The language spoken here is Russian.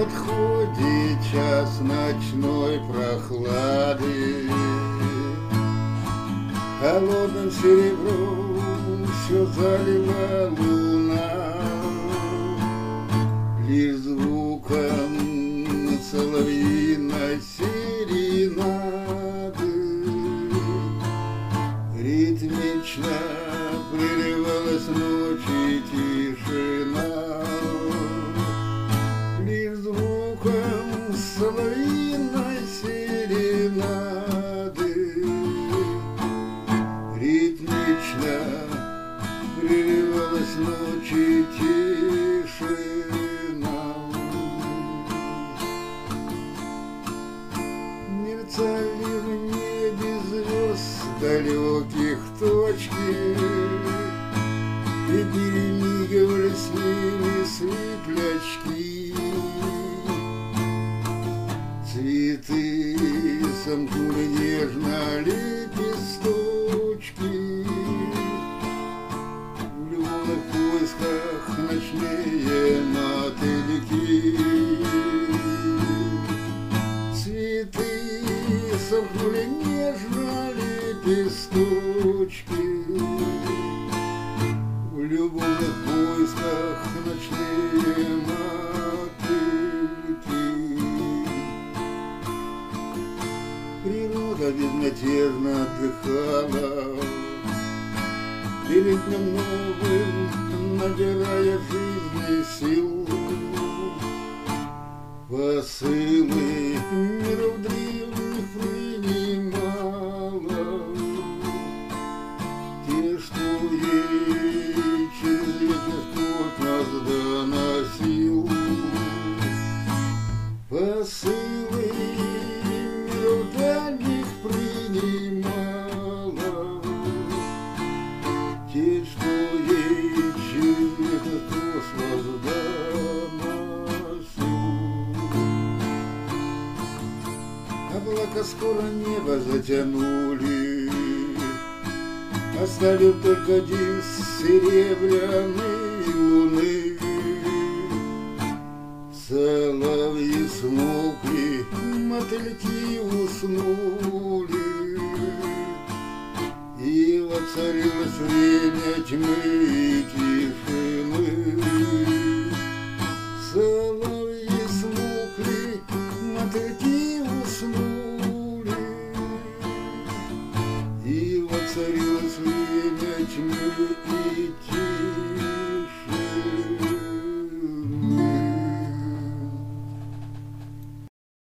подходит час ночной прохлады, холодным серебром все залила луна, лишь звуком соловьиной серенады ритмично прерывалась ночи тишина, лишь звуком соловьиной серенады ритмично прерывалась ночи тишина. Мерцали в небе звезд далеких точки, и перемигивались с ними светлячки. Цветы сомкнули нежно лепесточки, в любовных поисках ночные мотыльки. Цветы сомкнули нежно лепесточки, в любовных поисках ночные мотыльки. Природа безмятежно отдыхала, перед днем новым набирая жизни сил. Посылы миров древних принимала, те, что ей через ветер тот нас доносил. Посылы миров дальних принимала, те, что ей через ветер космос доносил. Облака скоро небо затянули, оставив только диск серебряной луны. Соловьи смолкли, мотыльки уснули, и воцарилось время тьмы и тишины. Соловьи смолкли, мотыльки уснули, и воцарилось время тьмы и тишины.